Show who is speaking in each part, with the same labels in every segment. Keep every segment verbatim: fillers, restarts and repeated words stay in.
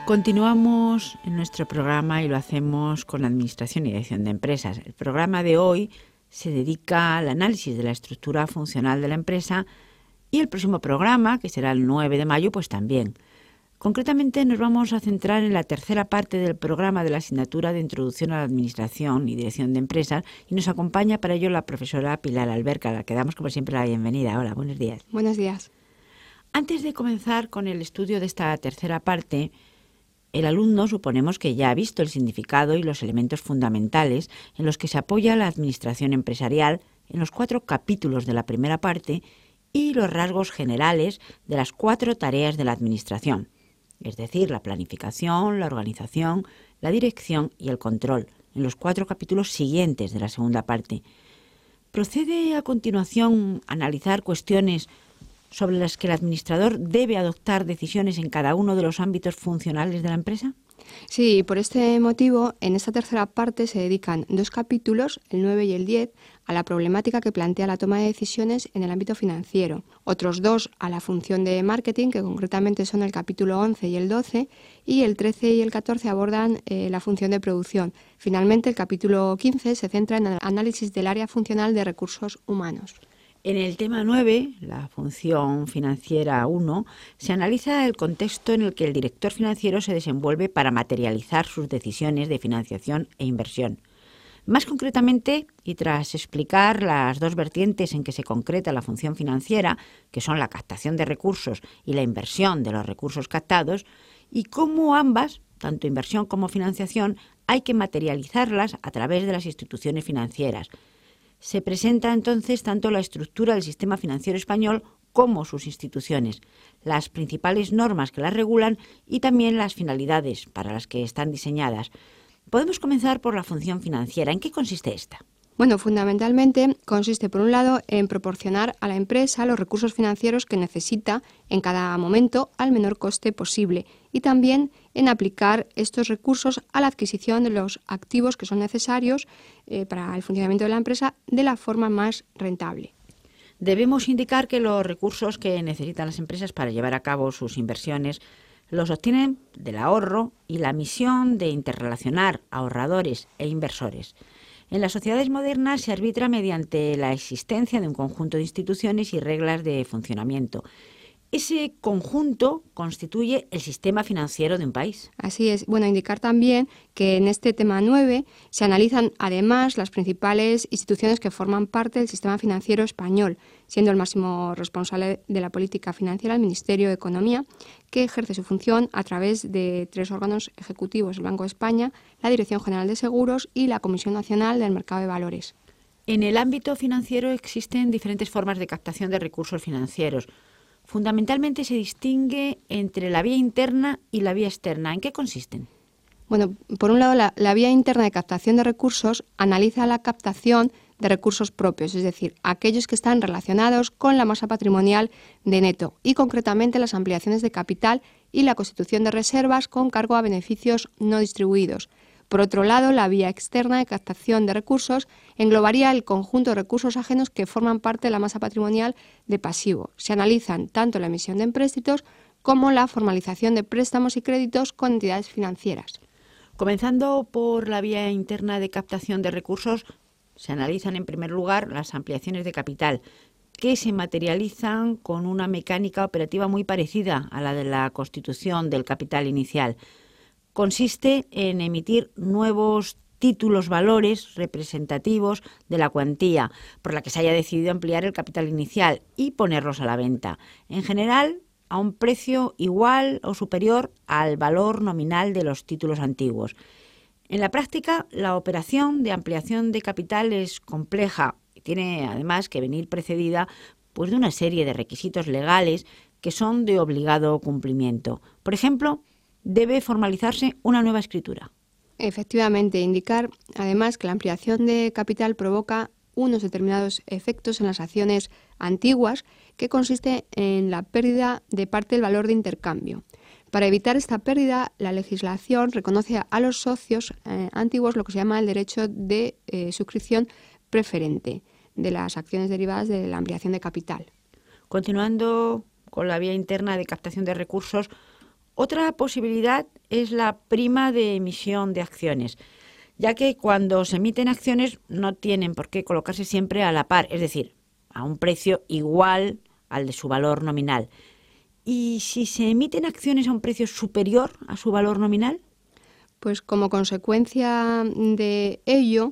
Speaker 1: Continuamos en nuestro programa y lo hacemos con la Administración y Dirección de Empresas. El programa de hoy se dedica al análisis de la estructura funcional de la empresa y el próximo programa, que será el nueve de mayo, pues también. Concretamente nos vamos a centrar en la tercera parte del programa de la asignatura de Introducción a la Administración y Dirección de Empresas y nos acompaña para ello la profesora Pilar Alberca, a la que damos como siempre la bienvenida. Hola, buenos días.
Speaker 2: Buenos días.
Speaker 1: Antes de comenzar con el estudio de esta tercera parte, el alumno suponemos que ya ha visto el significado y los elementos fundamentales en los que se apoya la administración empresarial en los cuatro capítulos de la primera parte y los rasgos generales de las cuatro tareas de la administración, es decir, la planificación, la organización, la dirección y el control, en los cuatro capítulos siguientes de la segunda parte. Procede a continuación analizar cuestiones sobre las que el administrador debe adoptar decisiones en cada uno de los ámbitos funcionales de la empresa?
Speaker 2: Sí, por este motivo, en esta tercera parte se dedican dos capítulos, el nueve y el diez, a la problemática que plantea la toma de decisiones en el ámbito financiero, otros dos a la función de marketing, que concretamente son el capítulo once y el doce, y el trece y el catorce abordan eh, la función de producción. Finalmente, el capítulo quince se centra en el análisis del área funcional de recursos humanos.
Speaker 1: En el tema nueve, la función financiera uno, se analiza el contexto en el que el director financiero se desenvuelve para materializar sus decisiones de financiación e inversión. Más concretamente, y tras explicar las dos vertientes en que se concreta la función financiera, que son la captación de recursos y la inversión de los recursos captados, y cómo ambas, tanto inversión como financiación, hay que materializarlas a través de las instituciones financieras. Se presenta entonces tanto la estructura del sistema financiero español como sus instituciones, las principales normas que las regulan y también las finalidades para las que están diseñadas. Podemos comenzar por la función financiera. ¿En qué consiste esta?
Speaker 2: Bueno, fundamentalmente consiste, por un lado, en proporcionar a la empresa los recursos financieros que necesita en cada momento al menor coste posible y también en aplicar estos recursos a la adquisición de los activos que son necesarios eh, para el funcionamiento de la empresa de la forma más rentable.
Speaker 1: Debemos indicar que los recursos que necesitan las empresas para llevar a cabo sus inversiones los obtienen del ahorro y la misión de interrelacionar ahorradores e inversores. En las sociedades modernas se arbitra mediante la existencia de un conjunto de instituciones y reglas de funcionamiento. Ese conjunto constituye el sistema financiero de un país.
Speaker 2: Así es. Bueno, indicar también que en este tema nueve se analizan además las principales instituciones que forman parte del sistema financiero español, siendo el máximo responsable de la política financiera el Ministerio de Economía, que ejerce su función a través de tres órganos ejecutivos, el Banco de España, la Dirección General de Seguros y la Comisión Nacional del Mercado de Valores.
Speaker 1: En el ámbito financiero existen diferentes formas de captación de recursos financieros. Fundamentalmente se distingue entre la vía interna y la vía externa. ¿En qué consisten?
Speaker 2: Bueno, por un lado, la, la vía interna de captación de recursos analiza la captación de recursos propios, es decir, aquellos que están relacionados con la masa patrimonial de neto y concretamente las ampliaciones de capital y la constitución de reservas con cargo a beneficios no distribuidos. Por otro lado, la vía externa de captación de recursos englobaría el conjunto de recursos ajenos que forman parte de la masa patrimonial de pasivo. Se analizan tanto la emisión de empréstitos como la formalización de préstamos y créditos con entidades financieras.
Speaker 1: Comenzando por la vía interna de captación de recursos, se analizan en primer lugar las ampliaciones de capital, que se materializan con una mecánica operativa muy parecida a la de la constitución del capital inicial. Consiste en emitir nuevos títulos valores representativos de la cuantía por la que se haya decidido ampliar el capital inicial y ponerlos a la venta, en general a un precio igual o superior al valor nominal de los títulos antiguos. En la práctica, la operación de ampliación de capital es compleja y tiene además que venir precedida pues, de una serie de requisitos legales que son de obligado cumplimiento. Por ejemplo, debe formalizarse una nueva escritura.
Speaker 2: Efectivamente, indicar además que la ampliación de capital provoca unos determinados efectos en las acciones antiguas que consiste en la pérdida de parte del valor de intercambio. Para evitar esta pérdida, la legislación reconoce a los socios eh, antiguos lo que se llama el derecho de eh, suscripción preferente de las acciones derivadas de la ampliación de capital.
Speaker 1: Continuando con la vía interna de captación de recursos, otra posibilidad es la prima de emisión de acciones, ya que cuando se emiten acciones no tienen por qué colocarse siempre a la par, es decir, a un precio igual al de su valor nominal. ¿Y si se emiten acciones a un precio superior a su valor nominal?
Speaker 2: Pues como consecuencia de ello,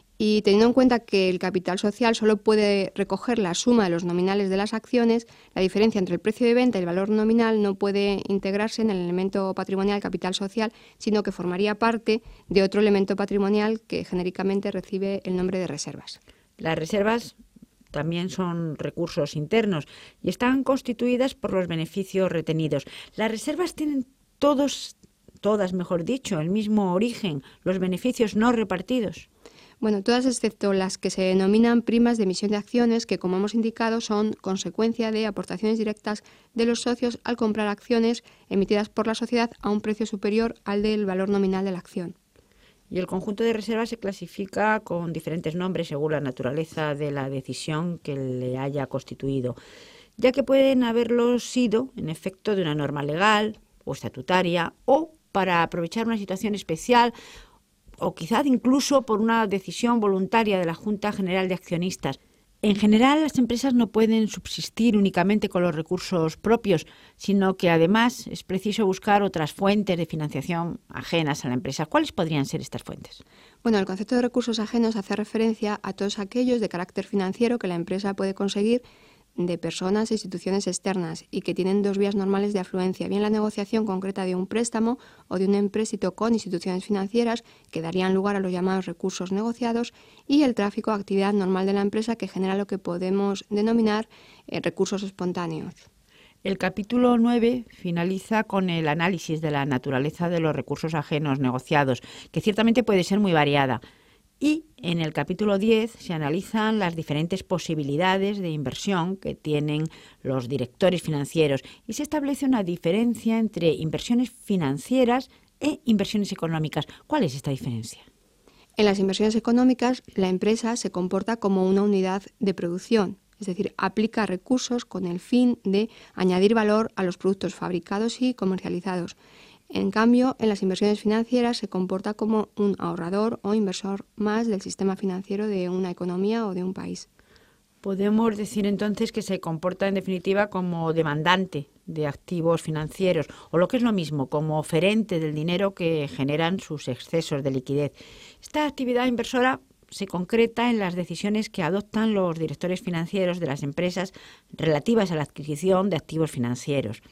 Speaker 2: y teniendo en cuenta que el capital social solo puede recoger la suma de los nominales de las acciones, la diferencia entre el precio de venta y el valor nominal no puede integrarse en el elemento patrimonial capital social, sino que formaría parte de otro elemento patrimonial que genéricamente recibe el nombre de reservas.
Speaker 1: Las reservas también son recursos internos y están constituidas por los beneficios retenidos. Las reservas tienen todos, todas, mejor dicho, el mismo origen, los beneficios no repartidos.
Speaker 2: Bueno, todas excepto las que se denominan primas de emisión de acciones, que como hemos indicado son consecuencia de aportaciones directas de los socios al comprar acciones emitidas por la sociedad a un precio superior al del valor nominal de la acción.
Speaker 1: Y el conjunto de reservas se clasifica con diferentes nombres según la naturaleza de la decisión que le haya constituido, ya que pueden haberlo sido en efecto de una norma legal o estatutaria o para aprovechar una situación especial o quizás incluso por una decisión voluntaria de la Junta General de Accionistas. En general, las empresas no pueden subsistir únicamente con los recursos propios, sino que además es preciso buscar otras fuentes de financiación ajenas a la empresa. ¿Cuáles podrían ser estas fuentes?
Speaker 2: Bueno, el concepto de recursos ajenos hace referencia a todos aquellos de carácter financiero que la empresa puede conseguir de personas e instituciones externas y que tienen dos vías normales de afluencia, bien la negociación concreta de un préstamo o de un empréstito con instituciones financieras que darían lugar a los llamados recursos negociados, y el tráfico, actividad normal de la empresa que genera lo que podemos denominar eh, recursos espontáneos.
Speaker 1: El capítulo nueve finaliza con el análisis de la naturaleza de los recursos ajenos negociados, que ciertamente puede ser muy variada. Y en el capítulo diez se analizan las diferentes posibilidades de inversión que tienen los directores financieros y se establece una diferencia entre inversiones financieras e inversiones económicas. ¿Cuál es esta diferencia?
Speaker 2: En las inversiones económicas, la empresa se comporta como una unidad de producción, es decir, aplica recursos con el fin de añadir valor a los productos fabricados y comercializados. En cambio, en las inversiones financieras se comporta como un ahorrador o inversor más del sistema financiero de una economía o de un país.
Speaker 1: Podemos decir entonces que se comporta en definitiva como demandante de activos financieros, o lo que es lo mismo, como oferente del dinero que generan sus excesos de liquidez. Esta actividad inversora se concreta en las decisiones que adoptan los directores financieros de las empresas relativas a la adquisición de activos financieros.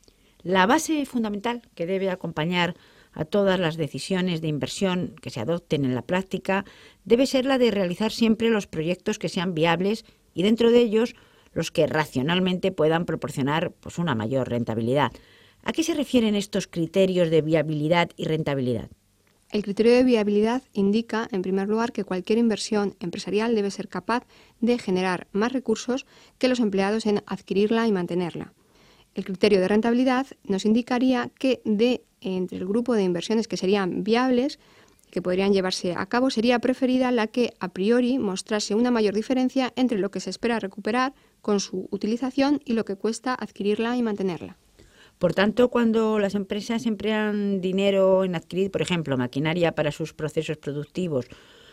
Speaker 1: La base fundamental que debe acompañar a todas las decisiones de inversión que se adopten en la práctica debe ser la de realizar siempre los proyectos que sean viables y dentro de ellos los que racionalmente puedan proporcionar pues, una mayor rentabilidad. ¿A qué se refieren estos criterios de viabilidad y rentabilidad?
Speaker 2: El criterio de viabilidad indica, en primer lugar, que cualquier inversión empresarial debe ser capaz de generar más recursos que los empleados en adquirirla y mantenerla. El criterio de rentabilidad nos indicaría que de entre el grupo de inversiones que serían viables, que podrían llevarse a cabo, sería preferida la que a priori mostrase una mayor diferencia entre lo que se espera recuperar con su utilización y lo que cuesta adquirirla y mantenerla.
Speaker 1: Por tanto, cuando las empresas emplean dinero en adquirir, por ejemplo, maquinaria para sus procesos productivos,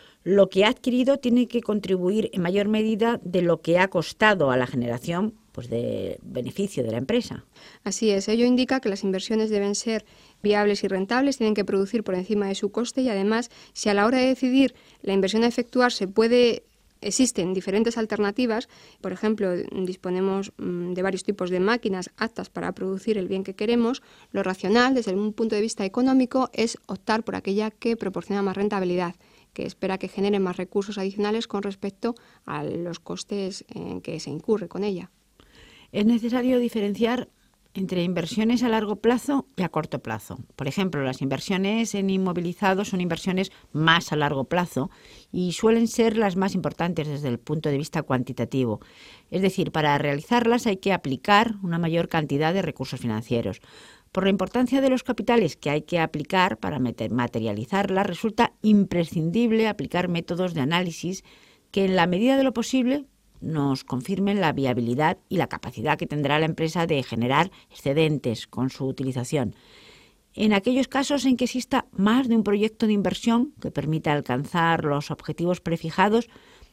Speaker 1: lo que ha adquirido tiene que contribuir en mayor medida de lo que ha costado a la generación pues de beneficio de la empresa.
Speaker 2: Así es, ello indica que las inversiones deben ser viables y rentables, tienen que producir por encima de su coste y además, si a la hora de decidir la inversión a efectuar se puede, existen diferentes alternativas, por ejemplo, disponemos de varios tipos de máquinas aptas para producir el bien que queremos, lo racional desde un punto de vista económico es optar por aquella que proporciona más rentabilidad, que espera que genere más recursos adicionales con respecto a los costes en que se incurre con ella.
Speaker 1: Es necesario diferenciar entre inversiones a largo plazo y a corto plazo. Por ejemplo, las inversiones en inmovilizados son inversiones más a largo plazo y suelen ser las más importantes desde el punto de vista cuantitativo. Es decir, para realizarlas hay que aplicar una mayor cantidad de recursos financieros. Por la importancia de los capitales que hay que aplicar para materializarlas, resulta imprescindible aplicar métodos de análisis que en la medida de lo posible nos confirmen la viabilidad y la capacidad que tendrá la empresa de generar excedentes con su utilización. En aquellos casos en que exista más de un proyecto de inversión que permita alcanzar los objetivos prefijados,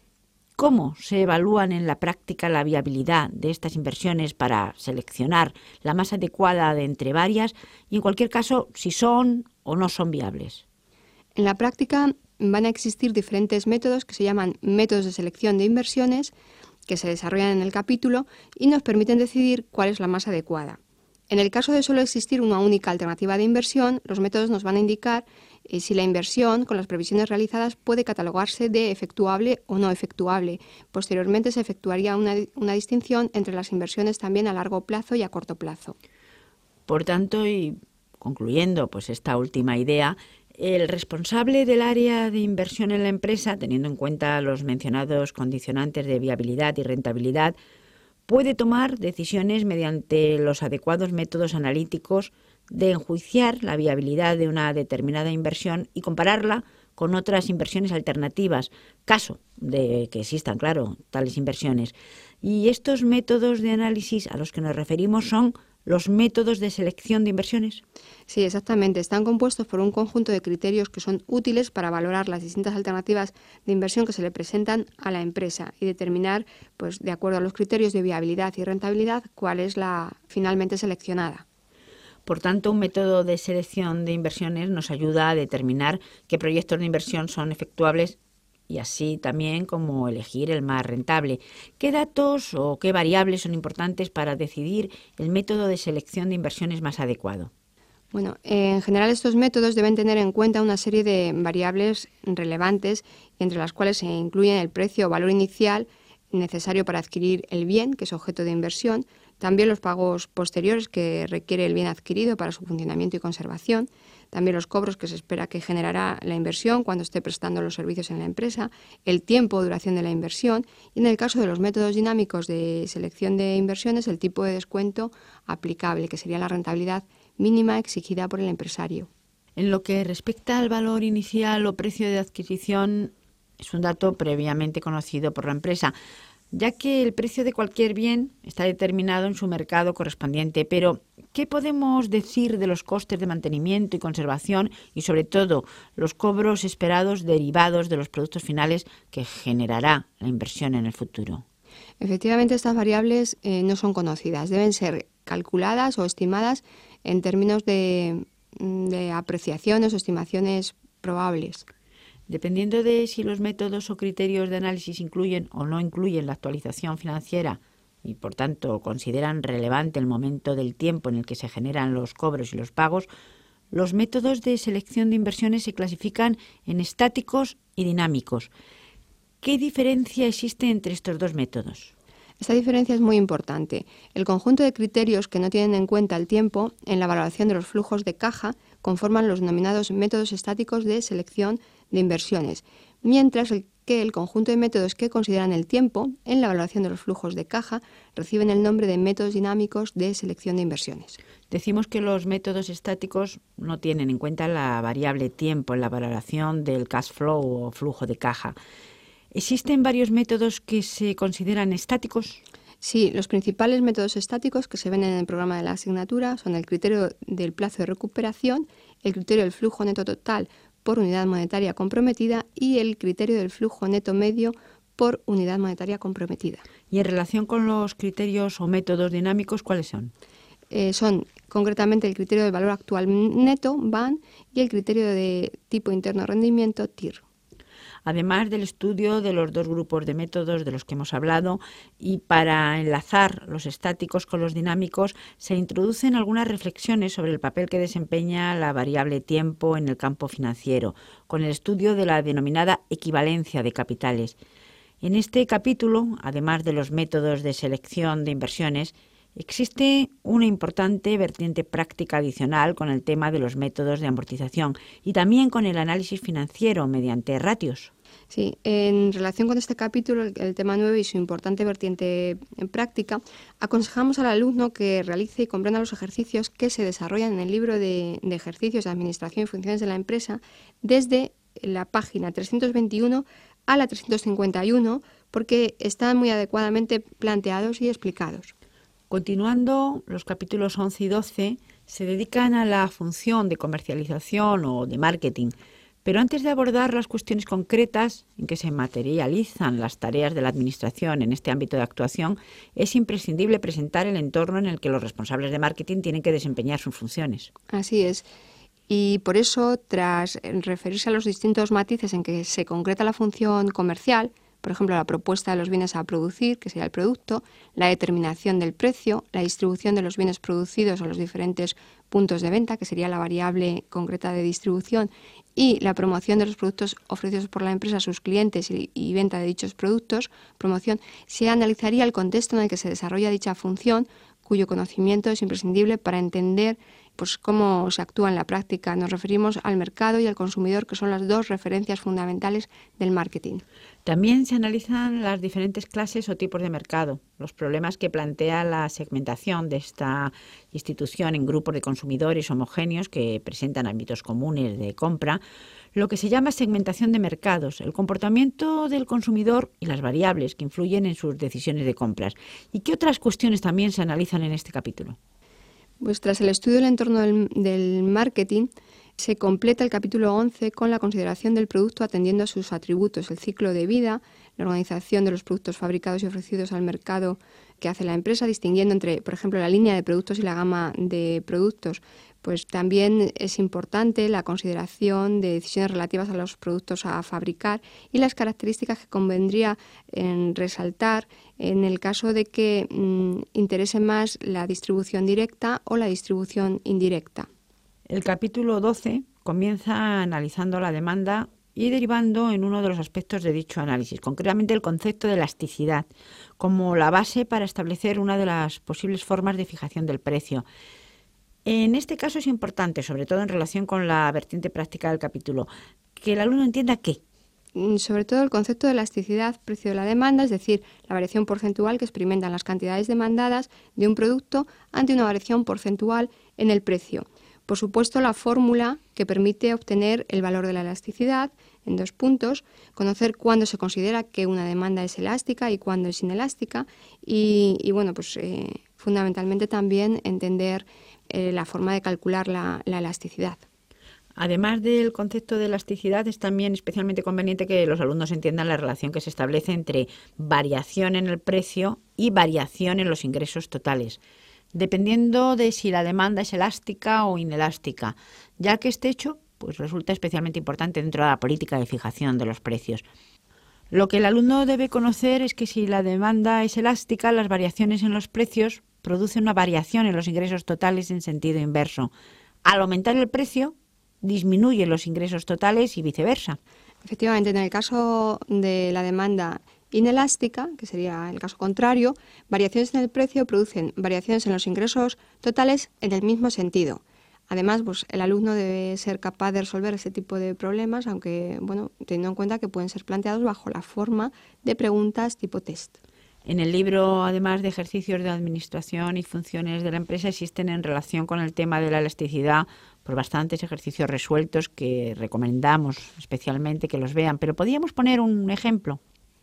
Speaker 1: ¿cómo se evalúan en la práctica la viabilidad de estas inversiones para seleccionar la más adecuada de entre varias y, en cualquier caso, si son o no son viables?
Speaker 2: En la práctica van a existir diferentes métodos que se llaman métodos de selección de inversiones, que se desarrollan en el capítulo y nos permiten decidir cuál es la más adecuada. En el caso de solo existir una única alternativa de inversión, los métodos nos van a indicar eh, si la inversión, con las previsiones realizadas, puede catalogarse de efectuable o no efectuable. Posteriormente se efectuaría una, una distinción entre las inversiones también a largo plazo y a corto plazo.
Speaker 1: Por tanto, y concluyendo pues esta última idea, el responsable del área de inversión en la empresa, teniendo en cuenta los mencionados condicionantes de viabilidad y rentabilidad, puede tomar decisiones mediante los adecuados métodos analíticos de enjuiciar la viabilidad de una determinada inversión y compararla con otras inversiones alternativas, caso de que existan, claro, tales inversiones. Y estos métodos de análisis a los que nos referimos son los métodos de selección de inversiones.
Speaker 2: Sí, exactamente. Están compuestos por un conjunto de criterios que son útiles para valorar las distintas alternativas de inversión que se le presentan a la empresa y determinar, pues, de acuerdo a los criterios de viabilidad y rentabilidad, cuál es la finalmente seleccionada.
Speaker 1: Por tanto, un método de selección de inversiones nos ayuda a determinar qué proyectos de inversión son efectuables y así también como elegir el más rentable. ¿Qué datos o qué variables son importantes para decidir el método de selección de inversiones más adecuado?
Speaker 2: Bueno, en general estos métodos deben tener en cuenta una serie de variables relevantes, entre las cuales se incluyen el precio o valor inicial necesario para adquirir el bien, que es objeto de inversión, también los pagos posteriores que requiere el bien adquirido para su funcionamiento y conservación, también los cobros que se espera que generará la inversión cuando esté prestando los servicios en la empresa, el tiempo o duración de la inversión y, en el caso de los métodos dinámicos de selección de inversiones, el tipo de descuento aplicable, que sería la rentabilidad mínima exigida por el empresario.
Speaker 1: En lo que respecta al valor inicial o precio de adquisición, es un dato previamente conocido por la empresa, ya que el precio de cualquier bien está determinado en su mercado correspondiente. Pero, ¿qué podemos decir de los costes de mantenimiento y conservación y, sobre todo, los cobros esperados derivados de los productos finales que generará la inversión en el futuro?
Speaker 2: Efectivamente, estas variables eh, no son conocidas, deben ser calculadas o estimadas en términos de, de apreciaciones o estimaciones probables.
Speaker 1: Dependiendo de si los métodos o criterios de análisis incluyen o no incluyen la actualización financiera y, por tanto, consideran relevante el momento del tiempo en el que se generan los cobros y los pagos, los métodos de selección de inversiones se clasifican en estáticos y dinámicos. ¿Qué diferencia existe entre estos dos métodos?
Speaker 2: Esta diferencia es muy importante. El conjunto de criterios que no tienen en cuenta el tiempo en la valoración de los flujos de caja conforman los denominados métodos estáticos de selección de inversiones, mientras que el conjunto de métodos que consideran el tiempo en la valoración de los flujos de caja reciben el nombre de métodos dinámicos de selección de inversiones.
Speaker 1: Decimos que los métodos estáticos no tienen en cuenta la variable tiempo en la valoración del cash flow o flujo de caja. ¿Existen varios métodos que se consideran estáticos?
Speaker 2: Sí, los principales métodos estáticos que se ven en el programa de la asignatura son el criterio del plazo de recuperación, el criterio del flujo neto total por unidad monetaria comprometida y el criterio del flujo neto medio por unidad monetaria comprometida.
Speaker 1: Y en relación con los criterios o métodos dinámicos, ¿cuáles son?
Speaker 2: Eh, son concretamente el criterio del valor actual neto, V A N, y el criterio de tipo interno de rendimiento, T I R.
Speaker 1: Además del estudio de los dos grupos de métodos de los que hemos hablado, y para enlazar los estáticos con los dinámicos, se introducen algunas reflexiones sobre el papel que desempeña la variable tiempo en el campo financiero, con el estudio de la denominada equivalencia de capitales. En este capítulo, además de los métodos de selección de inversiones, existe una importante vertiente práctica adicional con el tema de los métodos de amortización y también con el análisis financiero mediante ratios.
Speaker 2: Sí, en relación con este capítulo, el, el tema nueve y su importante vertiente en práctica, aconsejamos al alumno que realice y comprenda los ejercicios que se desarrollan en el libro de, de ejercicios de administración y funciones de la empresa desde la página trescientos veintiuno a la trescientos cincuenta y uno, porque están muy adecuadamente planteados y explicados.
Speaker 1: Continuando, los capítulos once y doce Se dedican a la función de comercialización o de marketing, pero antes de abordar las cuestiones concretas en que se materializan las tareas de la Administración en este ámbito de actuación, es imprescindible presentar el entorno en el que los responsables de marketing tienen que desempeñar sus funciones.
Speaker 2: Así es. Y por eso, tras referirse a los distintos matices en que se concreta la función comercial, por ejemplo, la propuesta de los bienes a producir, que sería el producto, la determinación del precio, la distribución de los bienes producidos a los diferentes puntos de venta, que sería la variable concreta de distribución, y la promoción de los productos ofrecidos por la empresa a sus clientes y, y venta de dichos productos, promoción, se analizaría el contexto en el que se desarrolla dicha función, cuyo conocimiento es imprescindible para entender pues, cómo se actúa en la práctica. Nos referimos al mercado y al consumidor, que son las dos referencias fundamentales del marketing.
Speaker 1: También se analizan las diferentes clases o tipos de mercado, los problemas que plantea la segmentación de esta institución en grupos de consumidores homogéneos que presentan ámbitos comunes de compra, lo que se llama segmentación de mercados, el comportamiento del consumidor y las variables que influyen en sus decisiones de compras. ¿Y qué otras cuestiones también se analizan en este capítulo?
Speaker 2: Pues tras el estudio del entorno del, del marketing, se completa el capítulo once con la consideración del producto atendiendo a sus atributos, el ciclo de vida, la organización de los productos fabricados y ofrecidos al mercado que hace la empresa, distinguiendo entre, por ejemplo, la línea de productos y la gama de productos. Pues también es importante la consideración de decisiones relativas a los productos a fabricar y las características que convendría en resaltar en el caso de que mmm, interese más la distribución directa o la distribución indirecta.
Speaker 1: El capítulo doce comienza analizando la demanda y derivando en uno de los aspectos de dicho análisis, concretamente el concepto de elasticidad, como la base para establecer una de las posibles formas de fijación del precio. En este caso es importante, sobre todo en relación con la vertiente práctica del capítulo, que el alumno entienda qué.
Speaker 2: Sobre todo el concepto de elasticidad, precio de la demanda, es decir, la variación porcentual que experimentan las cantidades demandadas de un producto ante una variación porcentual en el precio. Por supuesto, la fórmula que permite obtener el valor de la elasticidad en dos puntos, conocer cuándo se considera que una demanda es elástica y cuándo es inelástica y, y bueno, pues eh, fundamentalmente también entender eh, la forma de calcular la, la elasticidad.
Speaker 1: Además del concepto de elasticidad, es también especialmente conveniente que los alumnos entiendan la relación que se establece entre variación en el precio y variación en los ingresos totales, dependiendo de si la demanda es elástica o inelástica, ya que este hecho pues, resulta especialmente importante dentro de la política de fijación de los precios. Lo que el alumno debe conocer es que si la demanda es elástica, las variaciones en los precios producen una variación en los ingresos totales en sentido inverso. Al aumentar el precio, disminuyen los ingresos totales y viceversa.
Speaker 2: Efectivamente, en el caso de la demanda inelástica, que sería el caso contrario, variaciones en el precio producen variaciones en los ingresos totales en el mismo sentido. Además, pues, el alumno debe ser capaz de resolver ese tipo de problemas, aunque, bueno, teniendo en cuenta que pueden ser planteados bajo la forma de preguntas tipo test.
Speaker 1: En el libro, además de ejercicios de administración y funciones de la empresa, existen en relación con el tema de la elasticidad por bastantes ejercicios resueltos que recomendamos especialmente que los vean. Pero ¿podríamos poner un ejemplo?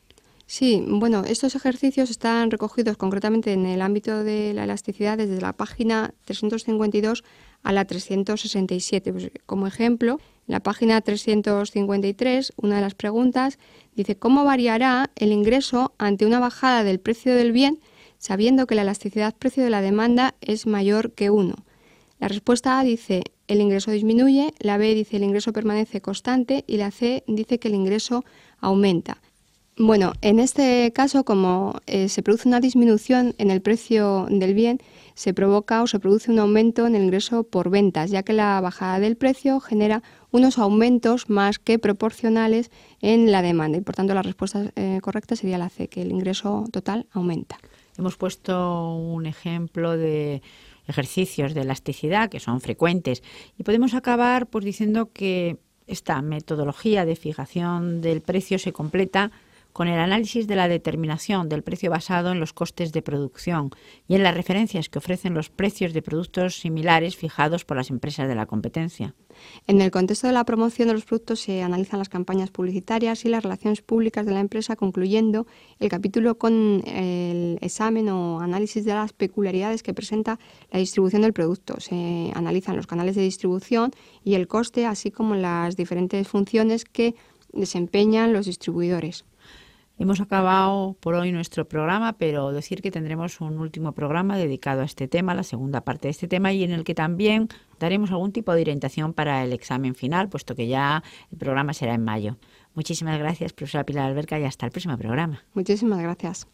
Speaker 2: Sí, bueno, estos ejercicios están recogidos concretamente en el ámbito de la elasticidad desde la página trescientos cincuenta y dos a la trescientos sesenta y siete. Pues, como ejemplo, en la página trescientos cincuenta y tres, una de las preguntas dice ¿cómo variará el ingreso ante una bajada del precio del bien sabiendo que la elasticidad precio de la demanda es mayor que uno? La respuesta A dice el ingreso disminuye, la B dice el ingreso permanece constante y la C dice que el ingreso aumenta. Bueno, en este caso, como eh, se produce una disminución en el precio del bien, se provoca o se produce un aumento en el ingreso por ventas, ya que la bajada del precio genera unos aumentos más que proporcionales en la demanda. Y por tanto, la respuesta eh, correcta sería la C, que el ingreso total aumenta.
Speaker 1: Hemos puesto un ejemplo de ejercicios de elasticidad que son frecuentes y podemos acabar pues, diciendo que esta metodología de fijación del precio se completa con el análisis de la determinación del precio basado en los costes de producción y en las referencias que ofrecen los precios de productos similares fijados por las empresas de la competencia.
Speaker 2: En el contexto de la promoción de los productos se analizan las campañas publicitarias y las relaciones públicas de la empresa, concluyendo el capítulo con el examen o análisis de las peculiaridades que presenta la distribución del producto. Se analizan los canales de distribución y el coste, así como las diferentes funciones que desempeñan los distribuidores.
Speaker 1: Hemos acabado por hoy nuestro programa, pero decir que tendremos un último programa dedicado a este tema, la segunda parte de este tema, y en el que también daremos algún tipo de orientación para el examen final, puesto que ya el programa será en mayo. Muchísimas gracias, profesora Pilar Alberca, y hasta el próximo programa.
Speaker 2: Muchísimas gracias.